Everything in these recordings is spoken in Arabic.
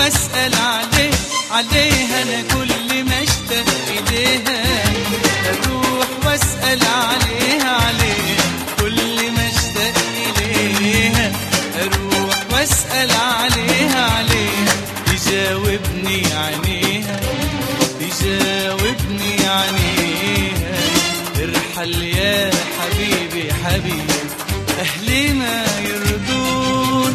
واسأل عليها انا كل ما اشتاق اليها. اروح واسأل عليها كل ما اشتاق اليها. اروح واسأل عليها يجاوبني عينيها يجاوبني عينيها. ارحل يا حبيبي حبيبي اهلي ما يرضون.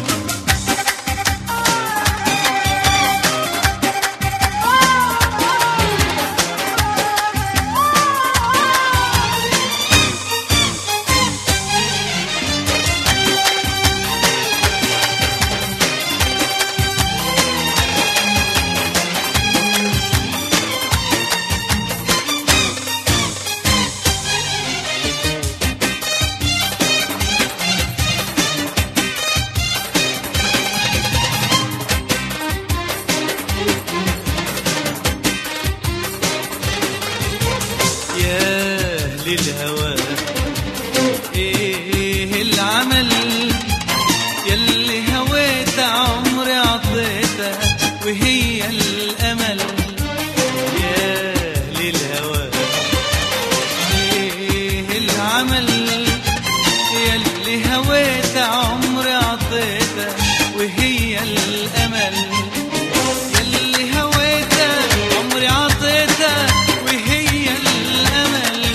للهوى ايه العمل يلي هويت عمري عطيتها وهي الامل. يا للهوى ايه العمل يلي هويت عمري عطيتها وهي الامل. يلي هويت عمري عطيتها وهي الامل.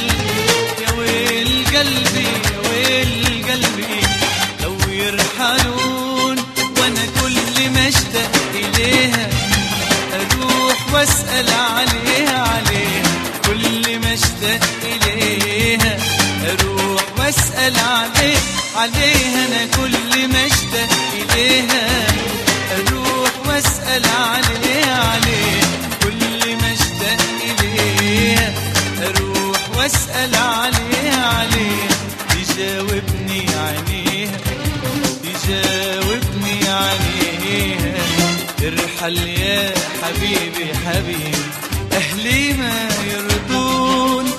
قلبي لو يرحلون وانا كل ما اشتاق اليها. اروح واسأل عليها كل ما اشتاق اليها. اروح واسأل عليها انا كل ما اشتاق اليها. اروح واسأل عليها كل ما اشتاق اليها. اروح واسأل عليها يجاوبني عينيها يجاوبني عينيها. ارحل يا حبيبي حبيبي اهلي ما يرضون.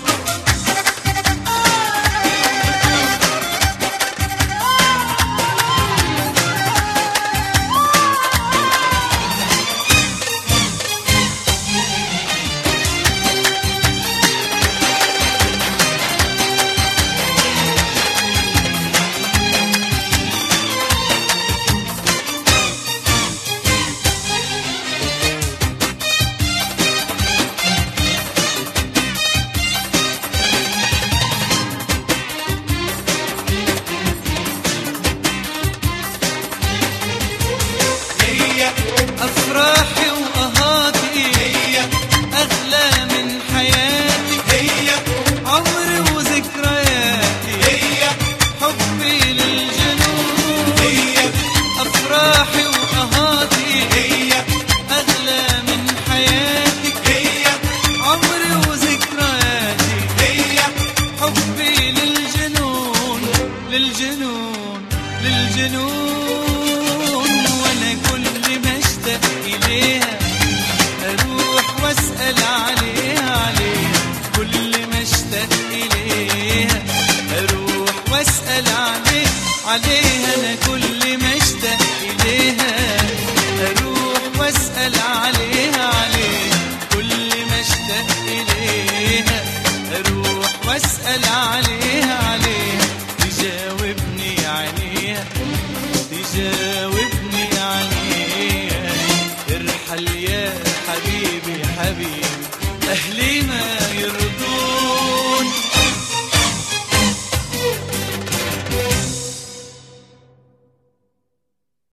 أفراحي وقهاتي هي أغلى من حياتي. هي عمري وذكرياتي. هي حبي للجنون. هي أفراحي وقهاتي هي أغلى من حياتي. هي عمري وذكرياتي. هي حبي للجنون للجنون للجنون. وأنا كل ما اشتاق إليها أروح واسأل عليها كل ما اشتاق إليها. أروح واسأل عليها أنا كل ما اشتاق إليها. أروح واسأل عليها كل ما اشتاق إليها. أروح واسأل